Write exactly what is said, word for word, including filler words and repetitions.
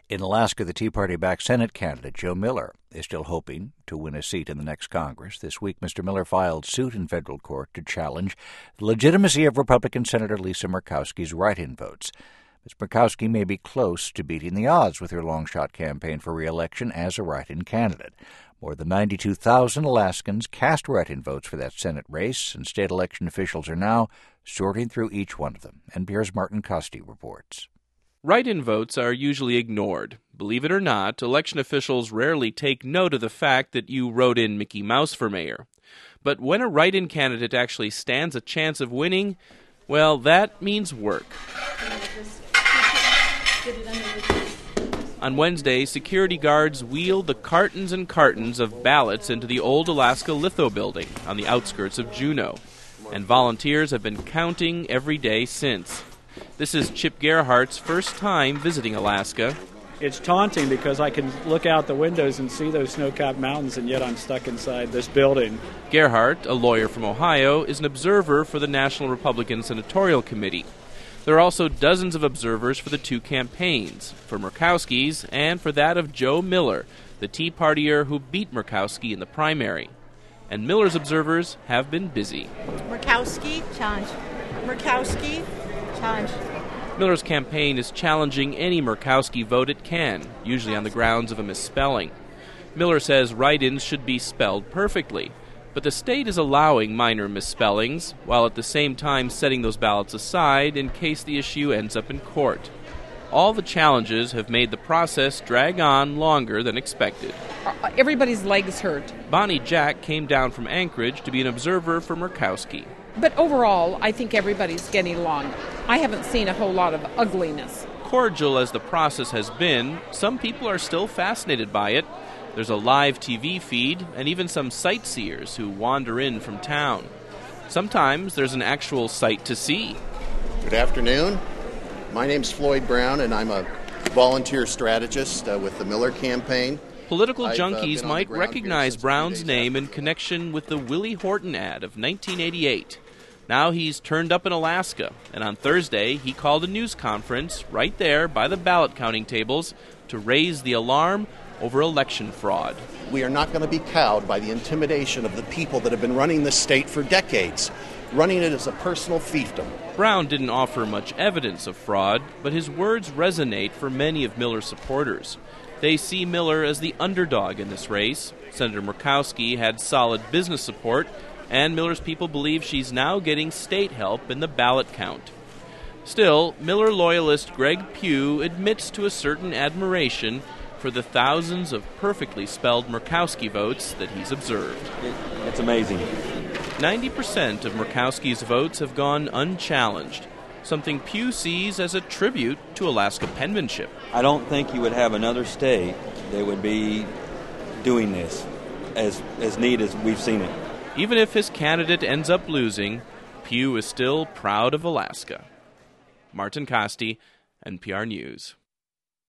In Alaska, the Tea Party-backed Senate candidate Joe Miller is still hoping to win a seat in the next Congress. This week, Mister Miller filed suit in federal court to challenge the legitimacy of Republican Senator Lisa Murkowski's write-in votes. Miz Murkowski may be close to beating the odds with her long-shot campaign for re-election as a write-in candidate. More than ninety-two thousand Alaskans cast write-in votes for that Senate race, and state election officials are now sorting through each one of them. N P R's Martin Costi reports. Write-in votes are usually ignored. Believe it or not, election officials rarely take note of the fact that you wrote in Mickey Mouse for mayor. But when a write-in candidate actually stands a chance of winning, well, that means work. On Wednesday, security guards wheeled the cartons and cartons of ballots into the old Alaska Litho building on the outskirts of Juneau, and volunteers have been counting every day since. This is Chip Gerhardt's first time visiting Alaska. It's taunting because I can look out the windows and see those snow-capped mountains, and yet I'm stuck inside this building. Gerhardt, a lawyer from Ohio, is an observer for the National Republican Senatorial Committee. There are also dozens of observers for the two campaigns, for Murkowski's and for that of Joe Miller, the Tea Partier who beat Murkowski in the primary. And Miller's observers have been busy. Murkowski, challenge. Murkowski, challenge. Miller's campaign is challenging any Murkowski vote it can, usually on the grounds of a misspelling. Miller says write-ins should be spelled perfectly, but the state is allowing minor misspellings, while at the same time setting those ballots aside in case the issue ends up in court. All the challenges have made the process drag on longer than expected. Everybody's legs hurt. Bonnie Jack came down from Anchorage to be an observer for Murkowski. But overall, I think everybody's getting along. I haven't seen a whole lot of ugliness. Cordial as the process has been, some people are still fascinated by it. There's a live T V feed and even some sightseers who wander in from town. Sometimes there's an actual sight to see. Good afternoon. My name's Floyd Brown, and I'm a volunteer strategist uh, with the Miller campaign. Political I've, junkies uh, might recognize Brown's name in connection with the Willie Horton ad of nineteen eighty-eight. Now he's turned up in Alaska, and on Thursday he called a news conference right there by the ballot counting tables to raise the alarm over election fraud. We are not going to be cowed by the intimidation of the people that have been running this state for decades, running it as a personal fiefdom. Brown didn't offer much evidence of fraud, but his words resonate for many of Miller's supporters. They see Miller as the underdog in this race. Senator Murkowski had solid business support, and Miller's people believe she's now getting state help in the ballot count. Still, Miller loyalist Greg Pugh admits to a certain admiration for the thousands of perfectly spelled Murkowski votes that he's observed. It, it's amazing. ninety percent of Murkowski's votes have gone unchallenged, something Pugh sees as a tribute to Alaska penmanship. I don't think you would have another state that would be doing this as, as neat as we've seen it. Even if his candidate ends up losing, Pugh is still proud of Alaska. Martin Costi, N P R News.